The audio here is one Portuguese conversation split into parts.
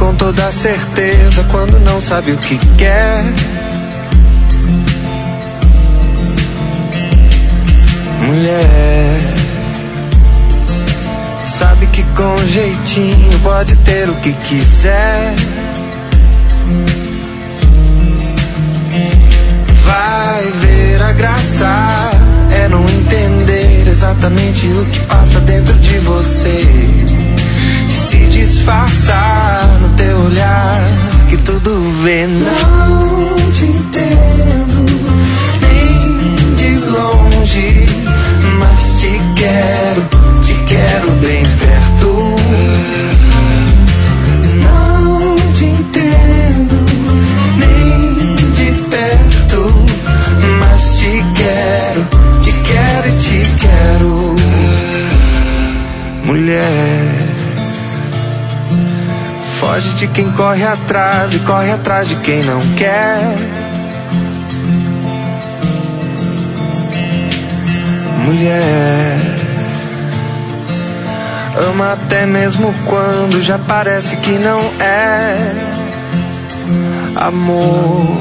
com toda certeza quando não sabe o que quer. Mulher, sabe que com jeitinho pode ter o que quiser. Vai ver a graça é não entender exatamente o que passa dentro de você e se disfarçar no teu olhar que tudo vê. Não te entendo nem de longe, mas te quero bem perto. Não te entendo nem de perto, mas te quero e te quero. Mulher, foge de quem corre atrás e corre atrás de quem não quer. Mulher, ama até mesmo quando já parece que não é amor.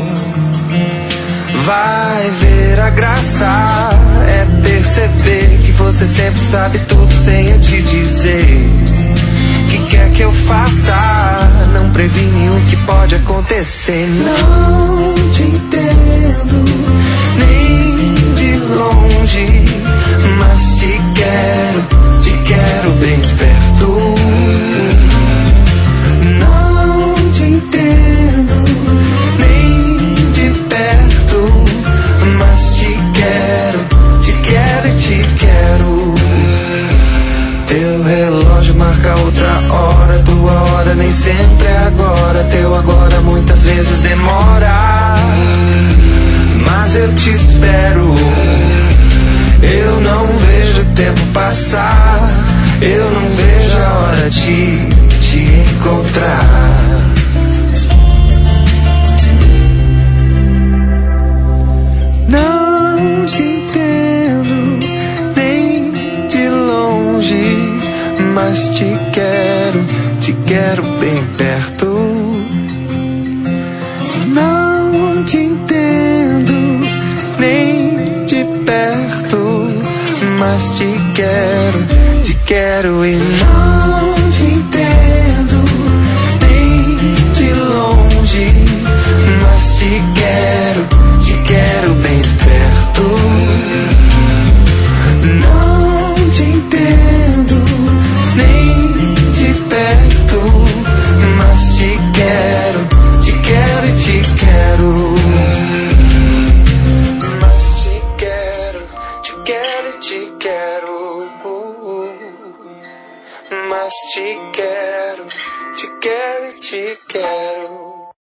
Vai ver a graça é perceber que você sempre sabe tudo sem eu te dizer. Que quer que eu faça? Não previne o que pode acontecer. Não te entendo nem de longe, mas te quero bem perto. Não te entendo nem de perto, mas te quero e te quero. Teu relógio marca outra hora, tua hora nem sempre é agora. Teu agora muitas vezes demora, mas eu te espero. Eu não vejo o tempo passar, eu não vejo a hora de te encontrar. Não te entendo nem de longe, mas te quero bem perto. Não te entendo nem de perto, mas te quero e não te entendo nem de longe, mas te quero bem perto. Não te entendo nem de perto, mas te quero e te quero. Mas te quero e te quero. Mas te quero e te quero.